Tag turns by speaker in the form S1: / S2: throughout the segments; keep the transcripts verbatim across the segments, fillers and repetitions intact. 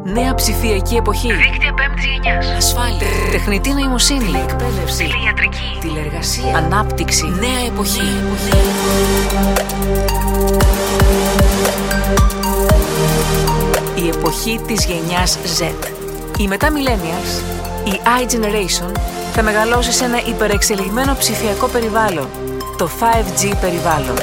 S1: Νέα ψηφιακή εποχή.
S2: Δίκτυα πέμπτης γενιάς.
S1: Ασφάλεια. Τεχνητή νοημοσύνη. Τηλεεκπαίδευση.
S2: Τηλειατρική.
S1: Τηλεργασία. Ανάπτυξη. Νέα εποχή. Η εποχή της γενιάς Z. Οι μετά millennials, η iGeneration, θα μεγαλώσει σε ένα υπερεξελιγμένο ψηφιακό περιβάλλον, το φάιβ τζι περιβάλλον.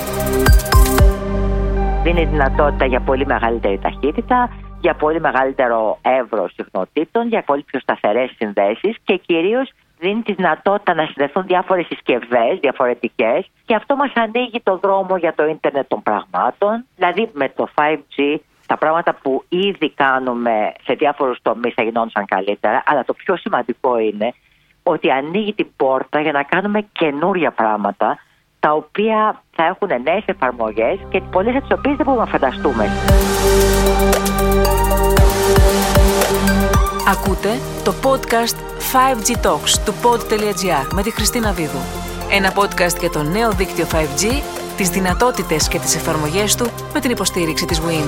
S3: Δίνει δυνατότητα για πολύ μεγαλύτερη ταχύτητα, για πολύ μεγαλύτερο εύρος συχνοτήτων, για πολύ πιο σταθερές συνδέσεις και κυρίως δίνει τη δυνατότητα να συνδεθούν διάφορες συσκευές διαφορετικές και αυτό μας ανοίγει το δρόμο για το ίντερνετ των πραγμάτων. Δηλαδή με το φάιβ τζι τα πράγματα που ήδη κάνουμε σε διάφορους τομείς θα γινόντουσαν καλύτερα, αλλά το πιο σημαντικό είναι ότι ανοίγει την πόρτα για να κάνουμε καινούρια πράγματα τα οποία θα έχουν νέες εφαρμογές και πολλές από τις οποίες δεν μπορούμε να φανταστούμε.
S1: Ακούτε το podcast φάιβ τζι Talks του pod τελεία gr με τη Χριστίνα Βίδου. Ένα podcast για το νέο δίκτυο φάιβ τζι, τις δυνατότητες και τις εφαρμογές του με την υποστήριξη της Wind.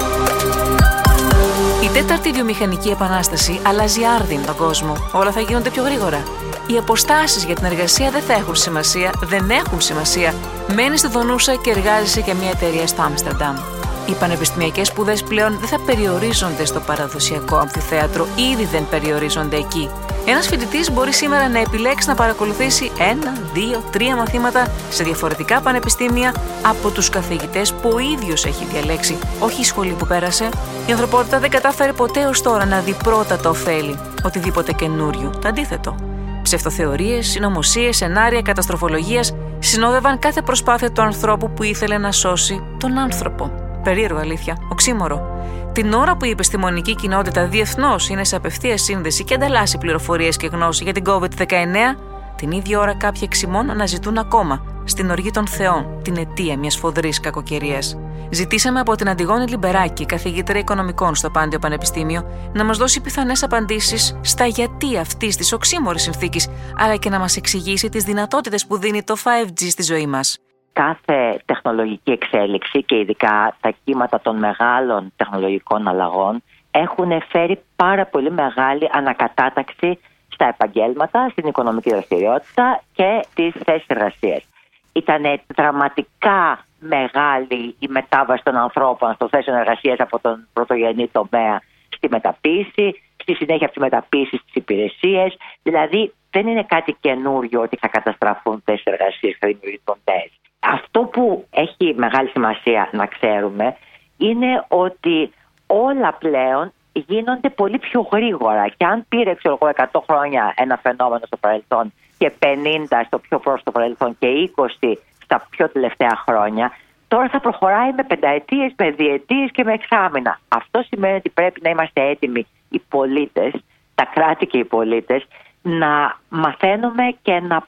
S1: Η τέταρτη βιομηχανική επανάσταση αλλάζει άρδιν τον κόσμο. Όλα θα γίνονται πιο γρήγορα. Οι αποστάσεις για την εργασία δεν θα έχουν σημασία, δεν έχουν σημασία. Μένεις στη Δονούσα και εργάζεσαι για μια εταιρεία στο Άμστερνταμ. Οι πανεπιστημιακές σπουδές πλέον δεν θα περιορίζονται στο παραδοσιακό αμφιθέατρο, ήδη δεν περιορίζονται εκεί. Ένας φοιτητής μπορεί σήμερα να επιλέξει να παρακολουθήσει ένα, δύο, τρία μαθήματα σε διαφορετικά πανεπιστήμια από τους καθηγητές που ο ίδιος έχει διαλέξει, όχι η σχολή που πέρασε. Η ανθρωπότητα δεν κατάφερε ποτέ ως τώρα να δει πρώτα το ωφέλη οτιδήποτε καινούριο. Το αντίθετο. Ψευτοθεωρίες, συνωμοσίες, σενάρια καταστροφολογίας συνόδευαν κάθε προσπάθεια του ανθρώπου που ήθελε να σώσει τον άνθρωπο. Περίεργο, αλήθεια, οξύμορο. Την ώρα που η επιστημονική κοινότητα διεθνώς είναι σε απευθείας σύνδεση και ανταλλάσσει πληροφορίες και γνώση για την κόβιντ δεκαεννέα, την ίδια ώρα κάποιοι εξημών αναζητούν ακόμα στην οργή των θεών την αιτία μιας φοδρής κακοκαιρίας. Ζητήσαμε από την Αντιγόνη Λιμπεράκη, καθηγήτρια οικονομικών στο Πάντιο Πανεπιστήμιο, να μας δώσει πιθανές απαντήσεις στα γιατί αυτής της οξύμορης συνθήκης, αλλά και να μας εξηγήσει τις δυνατότητες που δίνει το φάιβ τζι στη ζωή μας.
S3: Κάθε τεχνολογική εξέλιξη και ειδικά τα κύματα των μεγάλων τεχνολογικών αλλαγών έχουν φέρει πάρα πολύ μεγάλη ανακατάταξη στα επαγγέλματα, στην οικονομική δραστηριότητα και τις θέσεις εργασίας. Ήταν δραματικά μεγάλη η μετάβαση των ανθρώπων στο θέσεων εργασίας από τον πρωτογενή τομέα στη μεταποίηση, στη συνέχεια από τη μεταποίηση στις υπηρεσίες. Δηλαδή δεν είναι κάτι καινούριο ότι θα καταστραφούν θέσεις εργασίας, θα δημιουργηθούν νέες. Αυτό που έχει μεγάλη σημασία να ξέρουμε είναι ότι όλα πλέον γίνονται πολύ πιο γρήγορα και αν πήρε ξέρω εγώ, εκατό χρόνια ένα φαινόμενο στο παρελθόν και πενήντα στο πιο πρόσφατο παρελθόν και είκοσι στα πιο τελευταία χρόνια, τώρα θα προχωράει με πενταετίες, με διετίες και με εξάμηνα. Αυτό σημαίνει ότι πρέπει να είμαστε έτοιμοι οι πολίτες, τα κράτη και οι πολίτες, να μαθαίνουμε και να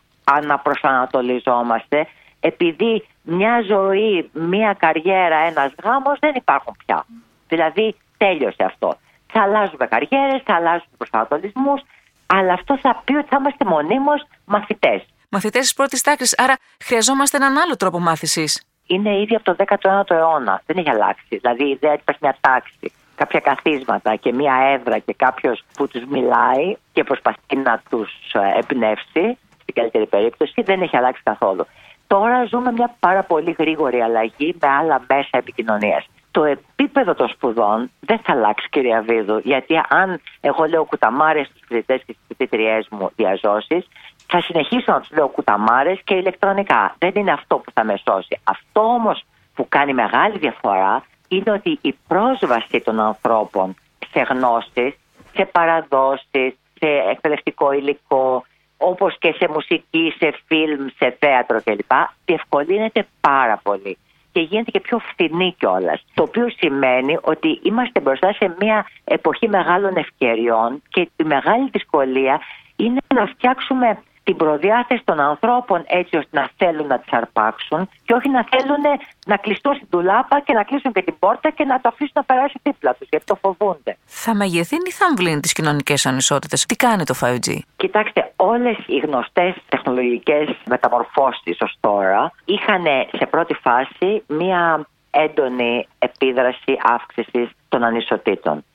S3: αναπροσανατολιζόμαστε, επειδή μια ζωή, μια καριέρα, ένας γάμος δεν υπάρχουν πια. Δηλαδή τέλειωσε αυτό. Θα αλλάζουμε καριέρες, θα αλλάζουμε προσανατολισμούς, αλλά αυτό θα πει ότι θα είμαστε μονίμως μαθητές.
S1: Μαθητές της πρώτης τάξης, άρα χρειαζόμαστε έναν άλλο τρόπο μάθησης.
S3: Είναι ήδη από το δέκατο ένατο αιώνα, δεν έχει αλλάξει. Δηλαδή η ιδέα ότι υπάρχει μια τάξη, κάποια καθίσματα και μια έδρα και κάποιος που τους μιλάει και προσπαθεί να τους εμπνεύσει, στην καλύτερη περίπτωση, δεν έχει αλλάξει καθόλου. Τώρα ζούμε μια πάρα πολύ γρήγορη αλλαγή με άλλα μέσα επικοινωνίας. Το επίπεδο των σπουδών δεν θα αλλάξει, κυρία Βίδου, γιατί αν εγώ λέω κουταμάρες στους φοιτητές και στις φοιτήτριές μου διαζώσεις, θα συνεχίσω να τους λέω κουταμάρες και ηλεκτρονικά. Δεν είναι αυτό που θα με σώσει. Αυτό όμως που κάνει μεγάλη διαφορά είναι ότι η πρόσβαση των ανθρώπων σε γνώσεις, σε παραδόσεις, σε εκπαιδευτικό υλικό, όπως και σε μουσική, σε φιλμ, σε θέατρο κλπ. Διευκολύνεται πάρα πολύ και γίνεται και πιο φθηνή κιόλας. Το οποίο σημαίνει ότι είμαστε μπροστά σε μια εποχή μεγάλων ευκαιριών και η μεγάλη δυσκολία είναι να φτιάξουμε την προδιάθεση των ανθρώπων έτσι ώστε να θέλουν να τις αρπάξουν και όχι να θέλουν να κλειστούν στην ντουλάπα και να κλείσουν και την πόρτα και να το αφήσουν να περάσει δίπλα τους, γιατί το φοβούνται.
S1: Θα μεγεθύνει ή θα αμβλύνει τις κοινωνικές ανισότητες? Τι κάνει το φάιβ τζι?
S3: Κοιτάξτε, όλες οι γνωστές τεχνολογικές μεταμορφώσεις ως τώρα είχαν σε πρώτη φάση μία έντονη επίδραση αύξησης των ανισοτήτων. Στην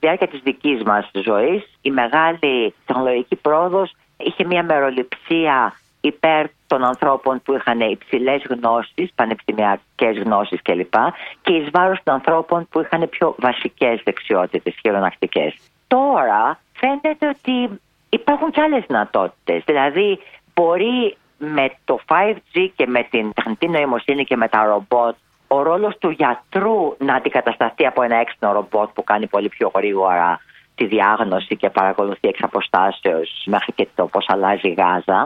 S3: διάρκεια της δικής μας ζωής η μεγάλη τεχνολογική πρόοδος είχε μια μεροληψία υπέρ των ανθρώπων που είχαν υψηλές γνώσεις, πανεπιστημιακές γνώσεις κλπ. Και εις βάρος των ανθρώπων που είχαν πιο βασικές δεξιότητες, χειρονακτικές. Τώρα φαίνεται ότι υπάρχουν και άλλες δυνατότητες. Δηλαδή μπορεί με το φάιβ τζι και με την τεχνητή νοημοσύνη και με τα ρομπότ ο ρόλος του γιατρού να αντικατασταθεί από ένα έξυπνο ρομπότ που κάνει πολύ πιο γρήγορα τη διάγνωση και παρακολουθεί εξ αποστάσεως μέχρι και το πώς αλλάζει η γάζα.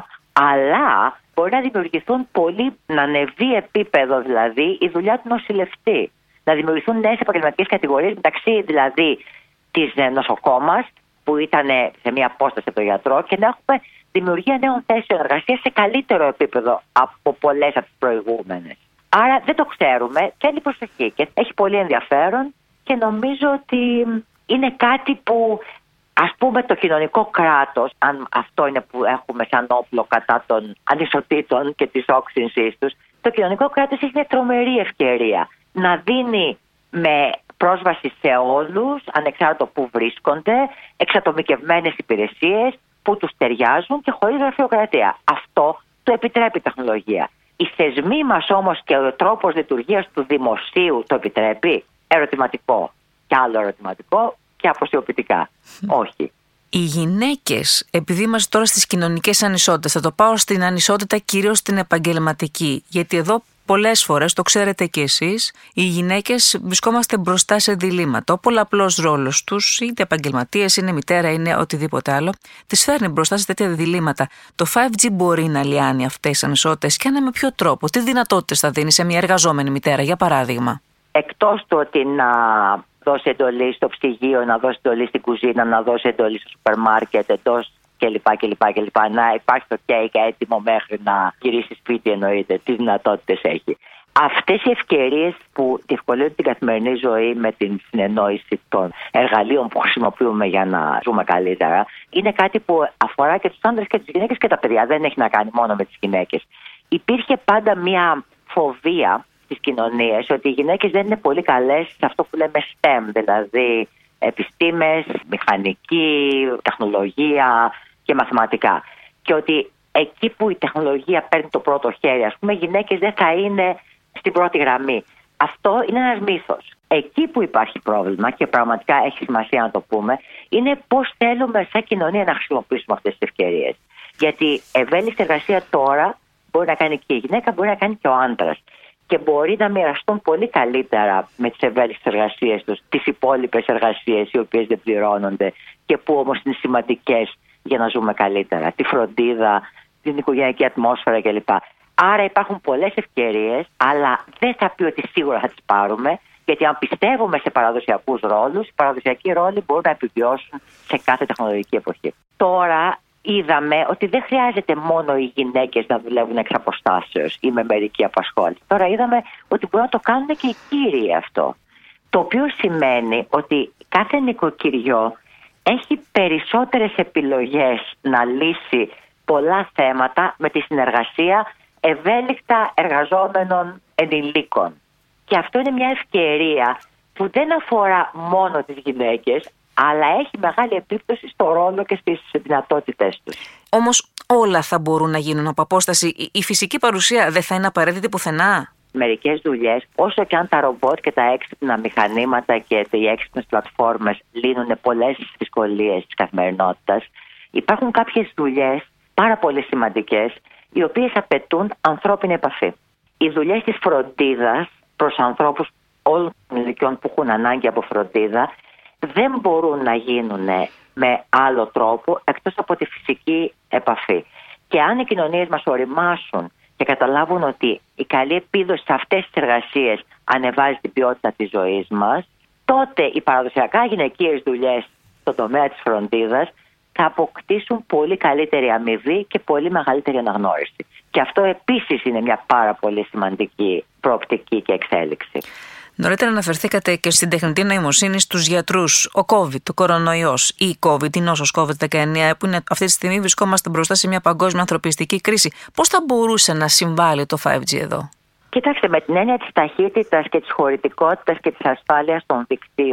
S3: Αλλά μπορεί να δημιουργηθούν πολύ, να ανεβεί επίπεδο δηλαδή η δουλειά του νοσηλευτή. Να δημιουργηθούν νέες επαγγελματικές κατηγορίες μεταξύ δηλαδή της νοσοκόμας που ήταν σε μία απόσταση από τον γιατρό και να έχουμε δημιουργία νέων θέσεων εργασίας σε καλύτερο επίπεδο από πολλές από τις προηγούμενες. Άρα δεν το ξέρουμε, θέλει προσοχή και έχει πολύ ενδιαφέρον και νομίζω ότι είναι κάτι που, ας πούμε, το κοινωνικό κράτος, αν αυτό είναι που έχουμε σαν όπλο κατά των ανισοτήτων και της όξυνσης τους, το κοινωνικό κράτος έχει μια τρομερή ευκαιρία να δίνει με πρόσβαση σε όλους, ανεξάρτητα που βρίσκονται, εξατομικευμένες υπηρεσίες που τους ταιριάζουν και χωρίς γραφειοκρατία. Αυτό το επιτρέπει η τεχνολογία. Οι θεσμοί μας όμως και ο τρόπος λειτουργίας του δημοσίου το επιτρέπει. Ερωτηματικό. Και άλλο ερωτηματικό και αποσιωπητικά. Όχι.
S1: Οι γυναίκες, επειδή είμαστε τώρα στις κοινωνικές ανισότητες, θα το πάω στην ανισότητα κυρίως στην επαγγελματική, γιατί εδώ πολλές φορές, το ξέρετε κι εσείς, οι γυναίκες βρισκόμαστε μπροστά σε διλήμματα. Ο πολλαπλός ρόλος τους, είτε επαγγελματίες, είναι μητέρα, είναι οτιδήποτε άλλο, τις φέρνει μπροστά σε τέτοια διλήμματα. Το φάιβ τζι μπορεί να λιάνει αυτές τις ανισότητες και αν με ποιο τρόπο, τι δυνατότητες θα δίνει σε μια εργαζόμενη μητέρα, για παράδειγμα.
S3: Εκτός του ότι να δώσει εντολή στο ψυγείο, να δώσει εντολή στην κουζίνα, να δώσει εντολή στο σούπερ μάρκετ, εντός κλπ. κλπ, κλπ. Να υπάρχει το κέικ έτοιμο μέχρι να γυρίσει σπίτι, εννοείται. Τι δυνατότητες έχει. Αυτές οι ευκαιρίες που διευκολύνουν την καθημερινή ζωή με την συνεννόηση των εργαλείων που χρησιμοποιούμε για να ζούμε καλύτερα, είναι κάτι που αφορά και τους άντρες και τις γυναίκες και τα παιδιά. Δεν έχει να κάνει μόνο με τις γυναίκες. Υπήρχε πάντα μια φοβία στις κοινωνίες ότι οι γυναίκες δεν είναι πολύ καλές σε αυτό που λέμε στεμ, δηλαδή επιστήμες, μηχανική, τεχνολογία και μαθηματικά. Και ότι εκεί που η τεχνολογία παίρνει το πρώτο χέρι, ας πούμε, οι γυναίκες δεν θα είναι στην πρώτη γραμμή. Αυτό είναι ένας μύθος. Εκεί που υπάρχει πρόβλημα και πραγματικά έχει σημασία να το πούμε, είναι πώς θέλουμε σαν κοινωνία να χρησιμοποιήσουμε αυτές τις ευκαιρίες. Γιατί ευέλικτη εργασία τώρα μπορεί να κάνει και η γυναίκα, μπορεί να κάνει και ο άντρας. Και μπορεί να μοιραστούν πολύ καλύτερα με τις ευέλικτες εργασίες τους τις υπόλοιπες εργασίες οι οποίες δεν πληρώνονται και που όμως είναι σημαντικές για να ζούμε καλύτερα. Τη φροντίδα, την οικογενειακή ατμόσφαιρα κλπ. Άρα υπάρχουν πολλές ευκαιρίες, αλλά δεν θα πει ότι σίγουρα θα τις πάρουμε, γιατί αν πιστεύουμε σε παραδοσιακούς ρόλους, οι παραδοσιακοί ρόλοι μπορούν να επιβιώσουν σε κάθε τεχνολογική εποχή. Τώρα είδαμε ότι δεν χρειάζεται μόνο οι γυναίκες να δουλεύουν εξ αποστάσεως ή με μερική απασχόληση. Τώρα είδαμε ότι μπορούν να το κάνουν και οι κύριοι αυτό. Το οποίο σημαίνει ότι κάθε νοικοκυριό έχει περισσότερες επιλογές να λύσει πολλά θέματα με τη συνεργασία ευέλικτα εργαζόμενων ενηλίκων. Και αυτό είναι μια ευκαιρία που δεν αφορά μόνο τις γυναίκες, αλλά έχει μεγάλη επίπτωση στο ρόλο και στις δυνατότητες τους.
S1: Όμως όλα θα μπορούν να γίνουν από απόσταση. Η φυσική παρουσία δεν θα είναι απαραίτητη πουθενά.
S3: Μερικές δουλειές, όσο και αν τα ρομπότ και τα έξυπνα μηχανήματα και οι έξυπνες πλατφόρμες λύνουν πολλές δυσκολίες της καθημερινότητας, υπάρχουν κάποιες δουλειές πάρα πολύ σημαντικές, οι οποίες απαιτούν ανθρώπινη επαφή. Οι δουλειές της φροντίδας προς ανθρώπους όλων των ηλικιών που έχουν ανάγκη από φροντίδα δεν μπορούν να γίνουν με άλλο τρόπο εκτός από τη φυσική επαφή. Και αν οι κοινωνίες μας οριμάσουν και καταλάβουν ότι η καλή επίδοση σε αυτές τις εργασίες ανεβάζει την ποιότητα της ζωής μας, τότε οι παραδοσιακά γυναικείες δουλειές στον τομέα της φροντίδας θα αποκτήσουν πολύ καλύτερη αμοιβή και πολύ μεγαλύτερη αναγνώριση. Και αυτό επίσης είναι μια πάρα πολύ σημαντική προοπτική και εξέλιξη.
S1: Νωρίτερα αναφερθήκατε και στην τεχνητή νοημοσύνη στους γιατρούς. Ο COVID, το κορονοϊός ή η COVID, η νόσος κόβιντ δεκαεννιά, που είναι αυτή τη στιγμή βρισκόμαστε μπροστά σε μια παγκόσμια ανθρωπιστική κρίση. Πώς θα μπορούσε να συμβάλλει το φάιβ τζι εδώ?
S3: Κοιτάξτε, με την έννοια της ταχύτητας και της χωρητικότητας και της ασφάλειας των δικτύων,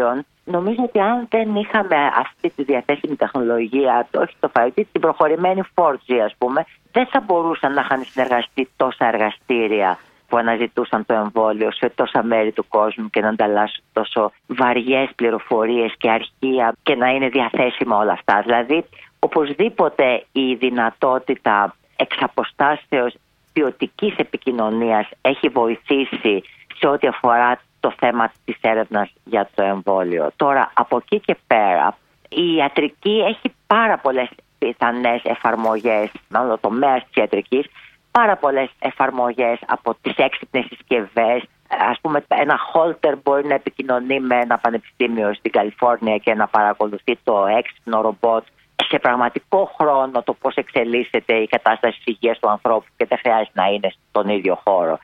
S3: Νομίζω ότι αν δεν είχαμε αυτή τη διαθέσιμη τεχνολογία, όχι το φάιβ τζι, την προχωρημένη φορ τζι ας πούμε, δεν θα μπορούσαν να είχαν συνεργαστεί τόσα εργαστήρια που αναζητούσαν το εμβόλιο σε τόσα μέρη του κόσμου και να ανταλλάσσουν τόσο βαριές πληροφορίες και αρχεία και να είναι διαθέσιμα όλα αυτά. Δηλαδή, οπωσδήποτε η δυνατότητα εξ αποστάσεως ποιοτικής επικοινωνίας έχει βοηθήσει σε ό,τι αφορά το θέμα της έρευνας για το εμβόλιο. Τώρα, από εκεί και πέρα, η ιατρική έχει πάρα πολλές πιθανές εφαρμογές, μάλλον το τομέα της ιατρικής, πάρα πολλές εφαρμογές από τις έξυπνες συσκευές. Ας πούμε, ένα holter μπορεί να επικοινωνεί με ένα πανεπιστήμιο στην Καλιφόρνια και να παρακολουθεί το έξυπνο ρομπότ σε πραγματικό χρόνο το πώς εξελίσσεται η κατάσταση της υγείας του ανθρώπου και δεν χρειάζεται να είναι στον ίδιο χώρο.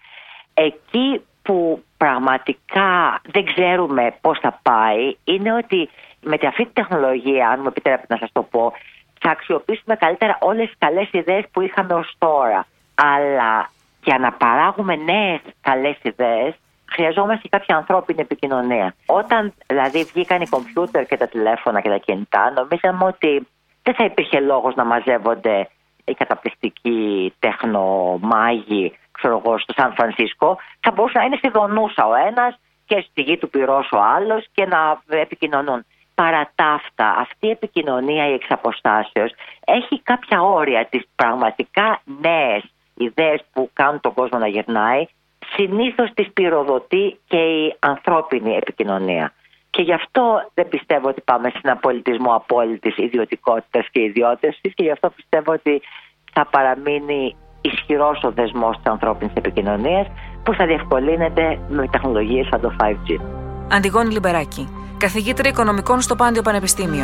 S3: Εκεί που πραγματικά δεν ξέρουμε πώς θα πάει είναι ότι με αυτή τη τεχνολογία, αν μου επιτρέπετε να σας το πω, θα αξιοποιήσουμε καλύτερα όλες τις καλές ιδέες που είχαμε ως τώρα. Αλλά για να παράγουμε νέες καλές ιδέες χρειαζόμαστε κάποια ανθρώπινη επικοινωνία. Όταν δηλαδή βγήκαν οι κομπιούτερ και τα τηλέφωνα και τα κινητά, νομίζαμε ότι δεν θα υπήρχε λόγος να μαζεύονται οι καταπληκτικοί τεχνομάγοι, ξέρω εγώ, στο Σαν Φρανσίσκο. Θα μπορούσε να είναι στη Δονούσα ο ένας και στη γη του Πυρός ο άλλος και να επικοινωνούν. Παρά τα αυτά, αυτή η επικοινωνία η εξαποστάσεως έχει κάποια όρια. Τις πραγματικά νέες ιδέες που κάνουν τον κόσμο να γυρνάει, συνήθως τις πυροδοτεί και η ανθρώπινη επικοινωνία. Και γι' αυτό δεν πιστεύω ότι πάμε σε ένα πολιτισμό απόλυτης ιδιωτικότητας και ιδιώτευσης και γι' αυτό πιστεύω ότι θα παραμείνει ισχυρός ο δεσμός της ανθρώπινης επικοινωνίας που θα διευκολύνεται με τεχνολογίες σαν το φάιβ τζι.
S1: Αντιγόνη Λιμπεράκη, καθηγήτρια οικονομικών στο Πάντιο Πανεπιστήμιο.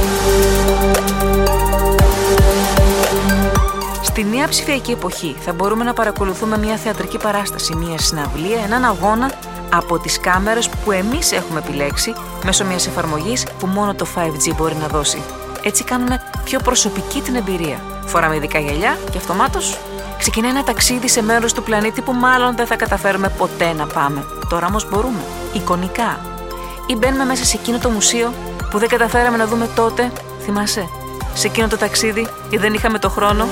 S1: Στη νέα ψηφιακή εποχή θα μπορούμε να παρακολουθούμε μια θεατρική παράσταση, μια συναυλία, έναν αγώνα από τις κάμερες που εμείς έχουμε επιλέξει μέσω μιας εφαρμογής που μόνο το φάιβ τζι μπορεί να δώσει. Έτσι κάνουμε πιο προσωπική την εμπειρία. Φοράμε ειδικά γυαλιά και αυτομάτως ξεκινάει ένα ταξίδι σε μέρος του πλανήτη που μάλλον δεν θα καταφέρουμε ποτέ να πάμε. Τώρα όμως μπορούμε, εικονικά. Ή μπαίνουμε μέσα σε εκείνο το μουσείο που δεν καταφέραμε να δούμε τότε, θυμάσαι, σε εκείνο το ταξίδι ή δεν είχαμε το χρόνο.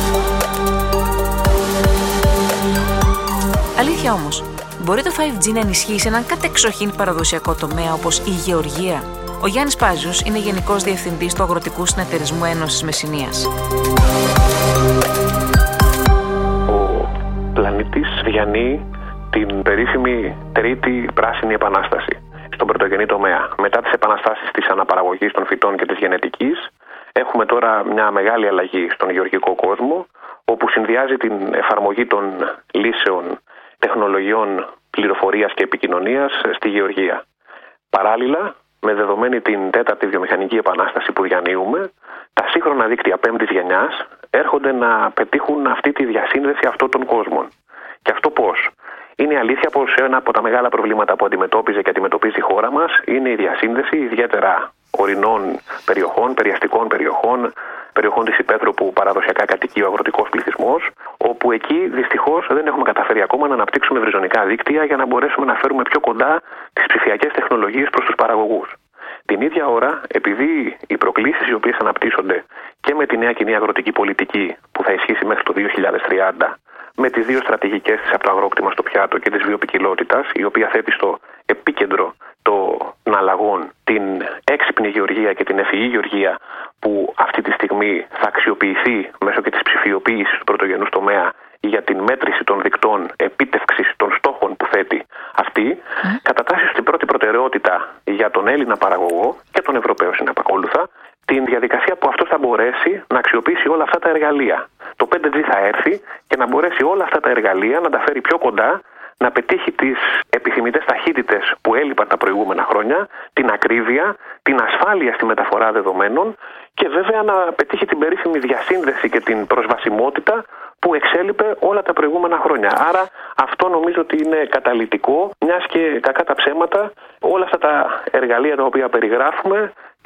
S1: Αλήθεια όμως, μπορεί το φάιβ τζι να ενισχύσει έναν κατεξοχήν παραδοσιακό τομέα όπως η γεωργία. Ο Γιάννης Πάζιος είναι Γενικός Διευθυντής του Αγροτικού Συνεταιρισμού Ένωσης Μεσσηνίας.
S4: Ο πλανήτης διανύει την περίφημη τρίτη πράσινη επανάσταση στον πρωτογενή τομέα. Μετά τις επαναστάσεις της αναπαραγωγής των φυτών και της γενετικής, έχουμε τώρα μια μεγάλη αλλαγή στον γεωργικό κόσμο, όπου συνδυάζει την εφαρμογή των λύσεων τεχνολογιών πληροφορίας και επικοινωνίας στη γεωργία. Παράλληλα, με δεδομένη την τέταρτη βιομηχανική επανάσταση που διανύουμε, τα σύγχρονα δίκτυα πέμπτης γενιάς έρχονται να πετύχουν αυτή τη διασύνδεση αυτών των κόσμων. Και αυτό πώς? Είναι αλήθεια πως ένα από τα μεγάλα προβλήματα που αντιμετώπιζε και αντιμετωπίζει η χώρα μας είναι η διασύνδεση ιδιαίτερα ορεινών περιοχών, περιαστικών περιοχών, περιοχών της υπαίθρου που παραδοσιακά κατοικεί ο αγροτικός πληθυσμός, όπου εκεί δυστυχώς δεν έχουμε καταφέρει ακόμα να αναπτύξουμε ευρυζωνικά δίκτυα για να μπορέσουμε να φέρουμε πιο κοντά τις ψηφιακές τεχνολογίες προς τους παραγωγούς. Την ίδια ώρα, επειδή οι προκλήσεις οι οποίες αναπτύσσονται και με τη νέα κοινή αγροτική πολιτική που θα ισχύσει μέχρι το δύο χιλιάδες τριάντα, με τις δύο στρατηγικές της από το αγρόκτημα στο πιάτο και της βιοποικιλότητας, η οποία θέτει στο επίκεντρο των αλλαγών την έξυπνη γεωργία και την ευφυή γεωργία, που αυτή τη στιγμή θα αξιοποιηθεί μέσω και της ψηφιοποίησης του πρωτογενούς τομέα για την μέτρηση των δικτών επίτευξης των στόχων που θέτει αυτή, mm. κατατάσσει στην πρώτη προτεραιότητα για τον Έλληνα παραγωγό και τον Ευρωπαίο συνεπακόλουθα την διαδικασία που αυτός θα μπορέσει να αξιοποιήσει όλα αυτά τα εργαλεία. Το πέντε τζι θα έρθει και να μπορέσει όλα αυτά τα εργαλεία να τα φέρει πιο κοντά, να πετύχει τις επιθυμητές ταχύτητες που έλειπαν τα προηγούμενα χρόνια, την ακρίβεια, την ασφάλεια στη μεταφορά δεδομένων και βέβαια να πετύχει την περίφημη διασύνδεση και την προσβασιμότητα που εξέλιπε όλα τα προηγούμενα χρόνια. Άρα αυτό νομίζω ότι είναι καταλυτικό, μιας και κακά τα ψέματα όλα αυτά τα εργαλεία τα οποία περιγράφουμε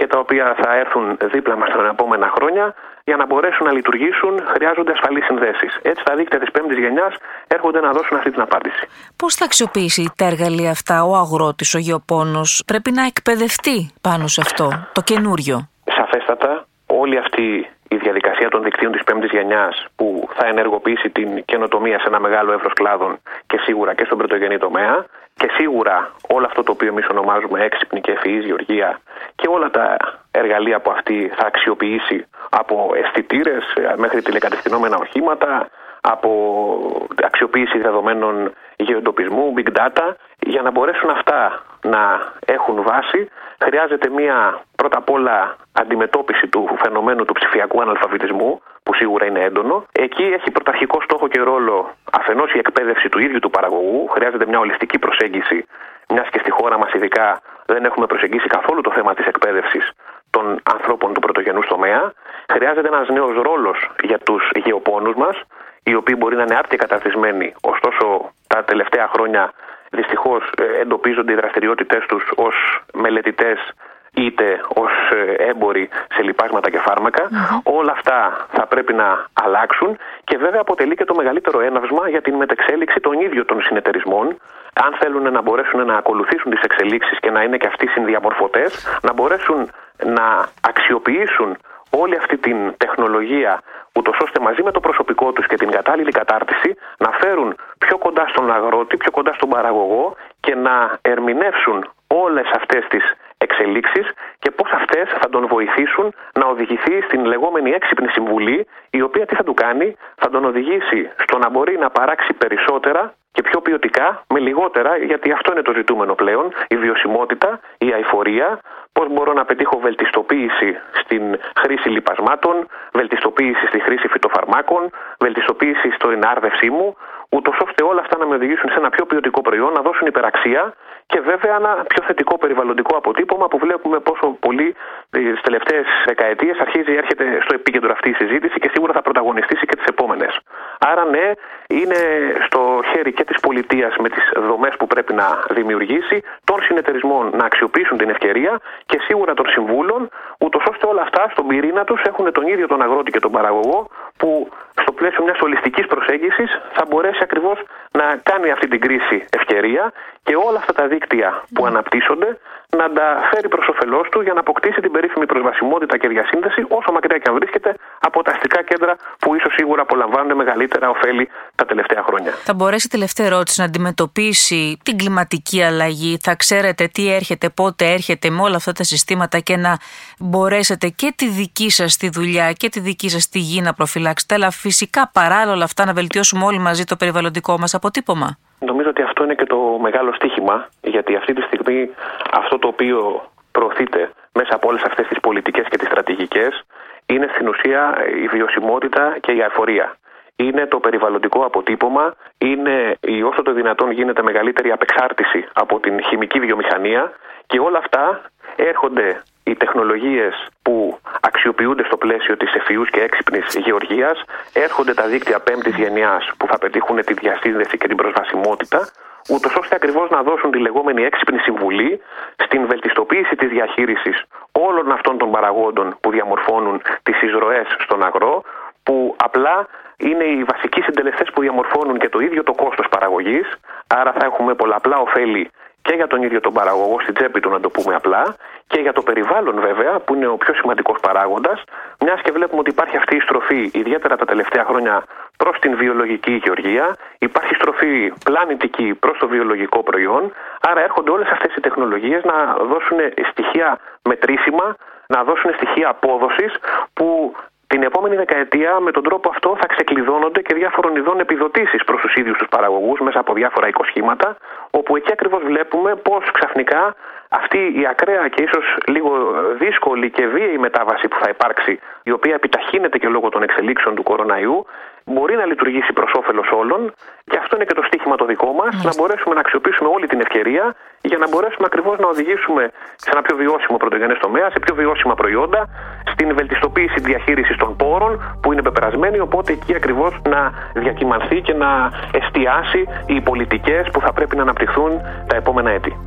S4: και τα οποία θα έρθουν δίπλα μας τα επόμενα χρόνια. Για να μπορέσουν να λειτουργήσουν, χρειάζονται ασφαλείς συνδέσεις. Έτσι, τα δίκτυα της πέμπτης γενιάς έρχονται να δώσουν αυτή την απάντηση.
S1: Πώς θα αξιοποιήσει τα εργαλεία αυτά ο αγρότης, ο γεωπόνος? Πρέπει να εκπαιδευτεί πάνω σε αυτό το καινούριο.
S4: Σαφέστατα, όλη αυτή η διαδικασία των δικτύων της πέμπτης γενιάς που θα ενεργοποιήσει την καινοτομία σε ένα μεγάλο εύρος κλάδων και σίγουρα και στον πρωτογενή τομέα, και σίγουρα όλο αυτό το οποίο εμείς ονομάζουμε έξυπνη και ευφυής γεωργία και όλα τα εργαλεία που αυτή θα αξιοποιήσει, από αισθητήρες μέχρι τηλεκατευθυνόμενα οχήματα, από αξιοποίηση δεδομένων γεωεντοπισμού, big data. Για να μπορέσουν αυτά να έχουν βάση, χρειάζεται μία πρώτα απ' όλα αντιμετώπιση του φαινομένου του ψηφιακού αναλφαβητισμού, που σίγουρα είναι έντονο. Εκεί έχει πρωταρχικό στόχο και ρόλο αφενός η εκπαίδευση του ίδιου του παραγωγού. Χρειάζεται μια ολιστική προσέγγιση, μιας και στη χώρα μας ειδικά δεν έχουμε προσεγγίσει καθόλου το θέμα της εκπαίδευσης των ανθρώπων του πρωτογενούς τομέα. Χρειάζεται ένας νέος ρόλος για τους γεωπόνους μας, οι οποίοι μπορεί να είναι άρτια καταρτισμένοι, ωστόσο τα τελευταία χρόνια δυστυχώς εντοπίζονται οι δραστηριότητές τους ως μελετητές είτε ως έμποροι σε λιπάσματα και φάρμακα. Mm-hmm. Όλα αυτά θα πρέπει να αλλάξουν και βέβαια αποτελεί και το μεγαλύτερο έναυσμα για την μετεξέλιξη των ίδιων των συνεταιρισμών. Αν θέλουν να μπορέσουν να ακολουθήσουν τις εξελίξεις και να είναι και αυτοί συνδιαμορφωτές, να μπορέσουν να αξιοποιήσουν όλη αυτή την τεχνολογία, ούτως ώστε μαζί με το προσωπικό τους και την κατάλληλη κατάρτιση να φέρουν πιο κοντά στον αγρότη, πιο κοντά στον παραγωγό και να ερμηνεύσουν όλες αυτές τις εξελίξεις και πώς αυτές θα τον βοηθήσουν να οδηγηθεί στην λεγόμενη έξυπνη συμβουλή, η οποία τι θα του κάνει? Θα τον οδηγήσει στο να μπορεί να παράξει περισσότερα και πιο ποιοτικά με λιγότερα, γιατί αυτό είναι το ζητούμενο πλέον, η βιωσιμότητα, η αειφορία, πώς μπορώ να πετύχω βελτιστοποίηση στην χρήση λιπασμάτων, βελτιστοποίηση στη χρήση φυτοφαρμάκων, βελτιστοποίηση στην άρδευσή μου, ούτως ώστε όλα αυτά να με οδηγήσουν σε ένα πιο ποιοτικό προϊόν, να δώσουν υπεραξία και βέβαια ένα πιο θετικό περιβαλλοντικό αποτύπωμα που βλέπουμε πόσο πολύ τις τελευταίες δεκαετίες αρχίζει, έρχεται στο επίκεντρο αυτή η συζήτηση και σίγουρα θα πρωταγωνιστήσει και τις επόμενες. Άρα ναι, είναι στο χέρι και της πολιτείας με τις δομές που πρέπει να δημιουργήσει, των συνεταιρισμών να αξιοποιήσουν την ευκαιρία και σίγουρα των συμβούλων, ούτως ώστε όλα αυτά στον πυρήνα τους έχουν τον ίδιο τον αγρότη και τον παραγωγό, που στο πλαίσιο μιας ολιστικής προσέγγισης θα μπορέσει ακριβώς να κάνει αυτή την κρίση ευκαιρία και όλα αυτά τα δίκτυα που αναπτύσσονται να τα φέρει προς όφελός του για να αποκτήσει την περίφημη προσβασιμότητα και διασύνδεση, όσο μακριά και αν βρίσκεται από τα αστικά κέντρα που ίσως σίγουρα απολαμβάνουν μεγαλύτερα ωφέλη τα τελευταία χρόνια.
S1: Θα μπορέσει, τελευταία ερώτηση, να αντιμετωπίσει την κλιματική αλλαγή? Θα ξέρετε τι έρχεται, πότε έρχεται με όλα αυτά τα συστήματα και να μπορέσετε και τη δική σας τη δουλειά και τη δική σας τη γη να προφυλάξετε, αλλά φυσικά παράλληλα όλα αυτά να βελτιώσουμε όλοι μαζί το περιβαλλοντικό μας αποτύπωμα?
S4: Νομίζω ότι αυτό είναι και το μεγάλο στίχημα, γιατί αυτή τη στιγμή αυτό το οποίο προωθείται μέσα από όλες αυτές τις πολιτικές και τις στρατηγικές είναι στην ουσία η βιωσιμότητα και η αειφορία. Είναι το περιβαλλοντικό αποτύπωμα, είναι η όσο το δυνατόν γίνεται μεγαλύτερη απεξάρτηση από την χημική βιομηχανία και όλα αυτά έρχονται οι τεχνολογίες που αξιοποιούνται στο πλαίσιο της ευφυούς και έξυπνης γεωργίας, έρχονται τα δίκτυα πέμπτης γενιάς που θα πετύχουν τη διασύνδεση και την προσβασιμότητα, ούτως ώστε ακριβώς να δώσουν τη λεγόμενη έξυπνη συμβουλή στην βελτιστοποίηση της διαχείρισης όλων αυτών των παραγόντων που διαμορφώνουν τις εισρωές στον αγρό, που απλά είναι οι βασικοί συντελεστές που διαμορφώνουν και το ίδιο το κόστος παραγωγής, άρα θα έχουμε πολλαπλά ωφέλη και για τον ίδιο τον παραγωγό στην τσέπη του, να το πούμε απλά, και για το περιβάλλον βέβαια, που είναι ο πιο σημαντικός παράγοντας, μιας και βλέπουμε ότι υπάρχει αυτή η στροφή, ιδιαίτερα τα τελευταία χρόνια, προς την βιολογική γεωργία, υπάρχει στροφή πλανητική προς το βιολογικό προϊόν, άρα έρχονται όλες αυτές οι τεχνολογίες να δώσουν στοιχεία μετρήσιμα, να δώσουν στοιχεία απόδοσης, που την επόμενη δεκαετία με τον τρόπο αυτό θα ξεκλειδώνονται και διάφορων ειδών επιδοτήσεις προς τους ίδιους τους παραγωγούς μέσα από διάφορα οικοσχήματα, όπου εκεί ακριβώς βλέπουμε πώς ξαφνικά αυτή η ακραία και ίσως λίγο δύσκολη και βίαιη μετάβαση που θα υπάρξει, η οποία επιταχύνεται και λόγω των εξελίξεων του κοροναϊού, μπορεί να λειτουργήσει προς όφελος όλων, και αυτό είναι και το στίχημα το δικό μας, mm. να μπορέσουμε να αξιοποιήσουμε όλη την ευκαιρία για να μπορέσουμε ακριβώς να οδηγήσουμε σε ένα πιο βιώσιμο πρωτογενές τομέα, σε πιο βιώσιμα προϊόντα, στην βελτιστοποίηση διαχείρισης των πόρων που είναι πεπερασμένοι, οπότε εκεί ακριβώς να διακυμανθεί και να εστιάσει οι πολιτικές που θα πρέπει να αναπτυχθούν τα επόμενα έτη.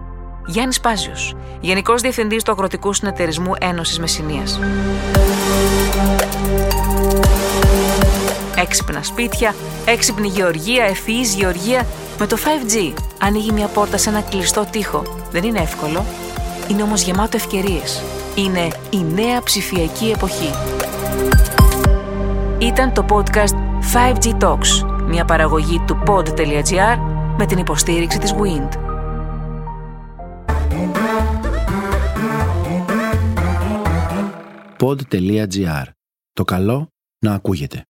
S1: Γιάννης Πάζιος, Γενικός Διευθυντής του Αγροτικού Συνεταιρισμού Ένωσης Μεσσηνίας. Έξυπνα σπίτια, έξυπνη γεωργία, ευφυής γεωργία. Με το φάιβ τζι ανοίγει μια πόρτα σε ένα κλειστό τοίχο. Δεν είναι εύκολο, είναι όμως γεμάτο ευκαιρίες. Είναι η νέα ψηφιακή εποχή. Ήταν το podcast φάιβ τζι Talks, μια παραγωγή του pod.gr με την υποστήριξη της Wind.
S5: pod.gr. Το καλό να ακούγεται.